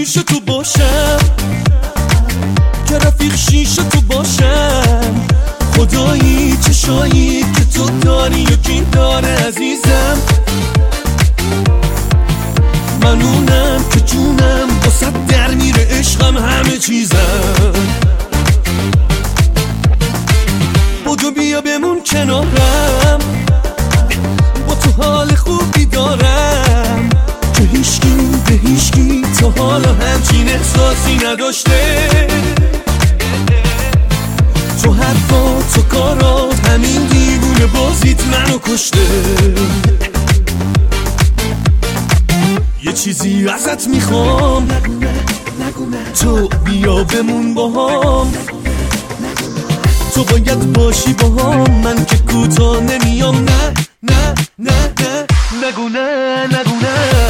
پیش تو باشم، که رفیق شیش تو باشم. خدایی چشایی که تو داری یکی داره عزیزم. من اونم که جونم واسه در میره، عشقم همه چیزم. بودو بیا بمون کنارم، با تو حال خوبی دارم که هیچکی به هیچکی تا حالا همچین احساسی نداشته. تو حرفا تو کارات همین دیوونه بازیت منو کشته. یه چیزی ازت میخوام، تو بیا بمون باهام. تو باید باشی باهام، من که کوتاه نمیام. نه نه نه نه نگو نه نگو نه.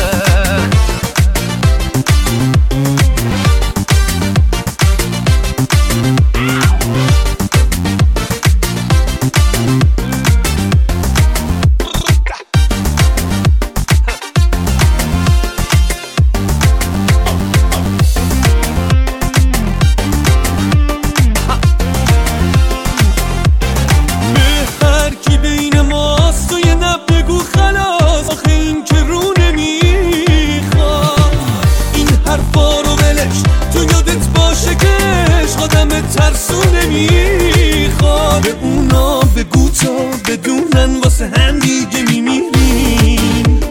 ترسو نمیخواد اونا بگو تا بدونن واسه هم دیگه میمیریم.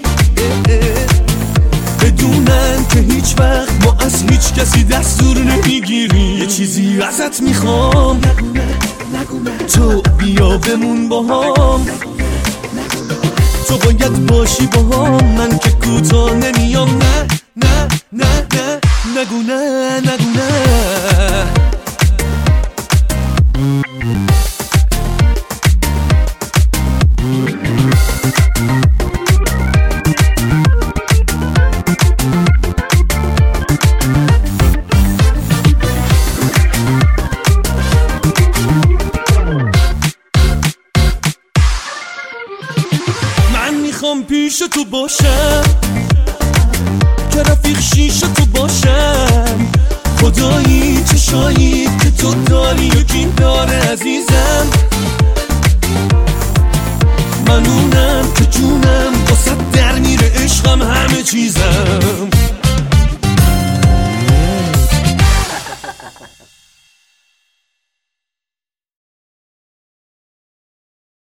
بدونن که هیچ وقت ما از هیچ کسی دستور نمیگیریم. یه چیزی ازت میخوام، تو بیا بمون باهام. تو باید باشی باهام، من که کوتاه نمیام. نه نه نه نه نگو نه نگو نه. میخوام پیش تو باشم، که رفیق شیش تو باشم. خدایی چشایی که تو داری یکی داره عزیزم. من اونم که جونم